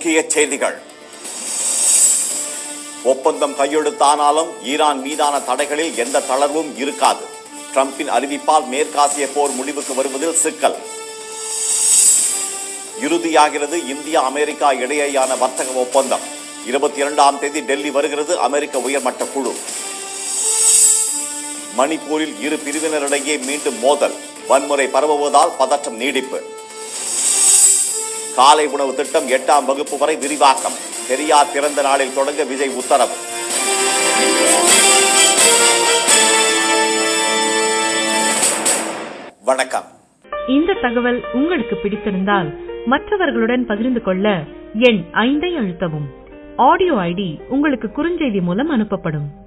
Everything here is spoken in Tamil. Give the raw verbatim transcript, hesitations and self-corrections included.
முக்கிய செய்திகள். ஒப்பந்தம் கையெழுத்தானாலும் ஈரான் மீதான தடைகளில் எந்த தளர்வும் இருக்காது. டிரம்பின் அறிவிப்பால் மேற்காசிய போர் முடிவுக்கு வருவதில் சிக்கல். இறுதியாகிறது இந்தியா அமெரிக்கா இடையேயான வர்த்தக ஒப்பந்தம். இருபத்தி இரண்டாம் தேதி டெல்லி வருகிறது அமெரிக்க உயர்மட்ட குழு. மணிப்பூரில் இரு பிரிவினரிடையே மீண்டும் மோதல். வன்முறை பரவுவதால் பதற்றம் நீடிப்பு. காலை உணவு திட்டம் எட்டாம் வகுப்பு வரை விரிவாக்கம். பெரியார் பிறந்த நாளில் தொடங்க விஜய் உத்தரவு. வணக்கம். இந்த தகவல் உங்களுக்கு பிடித்திருந்தால் மற்றவர்களுடன் பகிர்ந்து கொள்ள எண் ஐந்தை அழுத்தவும். ஆடியோ ஐடி உங்களுக்கு குறுஞ்செய்தி மூலம் அனுப்பப்படும்.